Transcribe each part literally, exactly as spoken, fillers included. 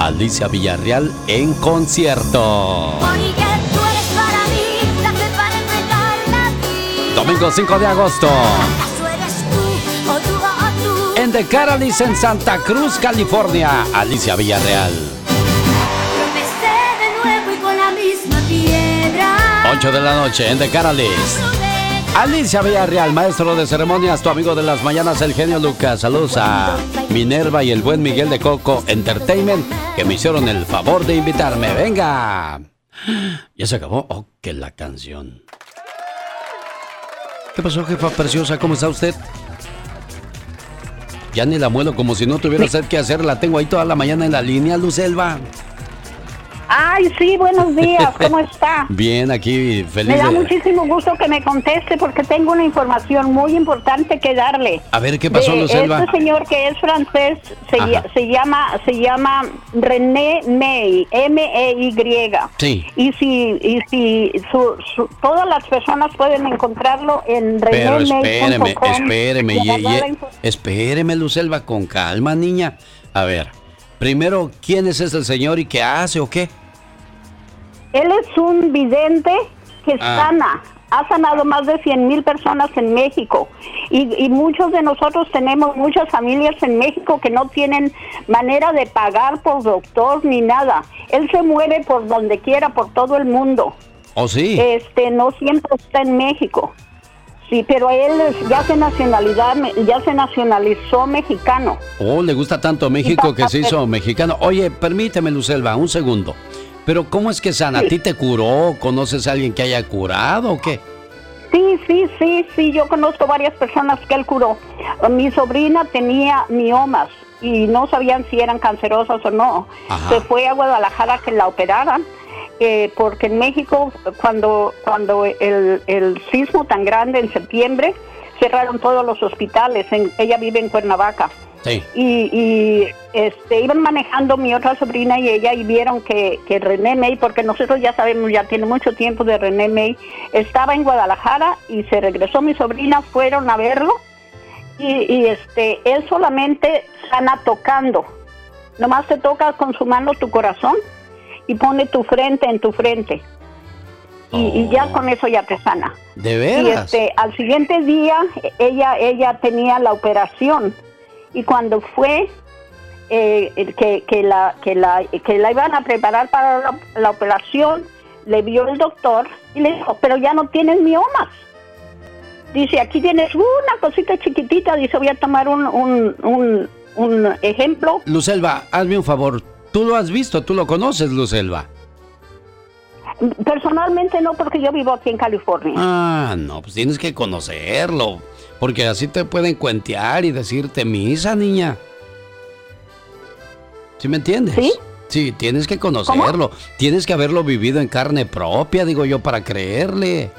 Alicia Villarreal en concierto. Domingo cinco de agosto. En The Caralis en Santa Cruz, California. Alicia Villarreal. ocho de la noche en The Caralis. Alicia Villarreal, maestro de ceremonias, tu amigo de las mañanas, el genio Lucas. Saludos a Minerva y el buen Miguel de Coco Entertainment, que me hicieron el favor de invitarme. ¡Venga! ¿Ya se acabó? ¡Oh, que la canción! ¿Qué pasó, jefa preciosa? ¿Cómo está usted? Ya ni la muelo, como si no tuviera sed que hacer. La tengo ahí toda la mañana en la línea, Lucelva. Ay, sí, buenos días, ¿cómo está? Bien, aquí feliz. Me da de... muchísimo gusto que me conteste porque tengo una información muy importante que darle. A ver, ¿qué pasó, de Lucelva? Este señor que es francés se, se llama se llama René May, M E Y. Sí. Y si y si su, su, todas las personas pueden encontrarlo en Pero rené may espéreme, punto com. espéreme, y, y, espéreme, Lucelva, con calma, niña. A ver, primero, ¿quién es ese señor y qué hace o qué? Él es un vidente que Ah. sana, ha sanado más de cien mil personas en México y, y muchos de nosotros tenemos muchas familias en México que no tienen manera de pagar por doctor ni nada. Él se mueve por donde quiera, por todo el mundo. ¿Oh, sí? Este, no siempre está en México. Sí, pero él es- ya se nacionalidad, ya se nacionalizó mexicano. Oh, le gusta tanto México que se hizo mexicano. Oye, permíteme, Lucelva, un segundo. Pero ¿cómo es que sana? ¿A ti te curó? ¿Conoces a alguien que haya curado o qué? Sí, sí, sí, sí, yo conozco varias personas que él curó. Mi sobrina tenía miomas y no sabían si eran cancerosas o no. Ajá. Se fue a Guadalajara a que la operaran, eh, porque en México, cuando, cuando el, el sismo tan grande en septiembre, cerraron todos los hospitales. En- ella vive en Cuernavaca. Sí. Y, y este, iban manejando mi otra sobrina y ella y vieron que, que René May, porque nosotros ya sabemos, ya tiene mucho tiempo de René May, estaba en Guadalajara y se regresó mi sobrina, fueron a verlo y, y este, él solamente sana tocando. Nomás te toca con su mano tu corazón y pone tu frente en tu frente. Y, y ya con eso ya te sana. ¿De Y veras? este, al siguiente día ella ella tenía la operación y cuando fue eh, el que, que la que la que la iban a preparar para la, la operación, le vio el doctor y le dijo, pero ya no tienes miomas. Dice, aquí tienes una cosita chiquitita. Dice, voy a tomar un, un, un, un ejemplo. Lucelva, hazme un favor. ¿Tú lo has visto? ¿Tú lo conoces, Lucelva? Personalmente no, porque yo vivo aquí en California. Ah, no, pues tienes que conocerlo. Porque así te pueden cuentear y decirte misa, niña. ¿Sí me entiendes? ¿Sí? Sí, tienes que conocerlo. Tienes que haberlo vivido en carne propia, digo yo, para creerle.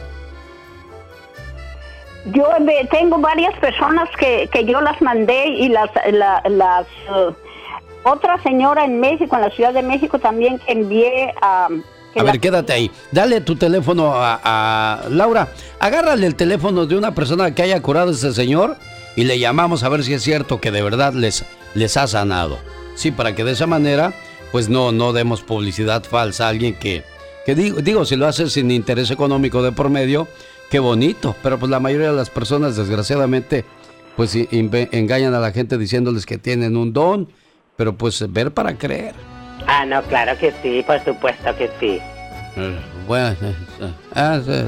Yo eh, tengo varias personas que, que yo las mandé y las, la- las uh, otra señora en México, en la Ciudad de México también que envié a... que A la- ver, quédate ahí. Dale tu teléfono a, a Laura. Agárrale el teléfono de una persona que haya curado a ese señor y le llamamos a ver si es cierto que de verdad les, les ha sanado. Sí, para que de esa manera, pues no, no demos publicidad falsa a alguien que, que digo, digo, si lo hace sin interés económico de por medio, qué bonito. Pero pues la mayoría de las personas, desgraciadamente, pues i- inve- engañan a la gente diciéndoles que tienen un don, pero pues ver para creer. Ah, no, claro que sí, por supuesto que sí. Eh, Bueno, eh, eh, ah, sí,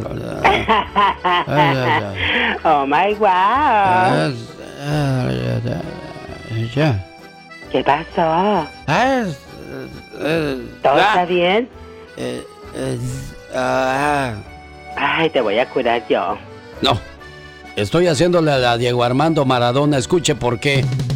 eh, Oh my wow. eh, eh, eh, ya. ¿Qué pasó? Ah, eh, ¿Todo ah, está bien? eh, eh, ah. Ay, te voy a curar yo. No, estoy haciéndole a la Diego Armando Maradona. Escuche por qué.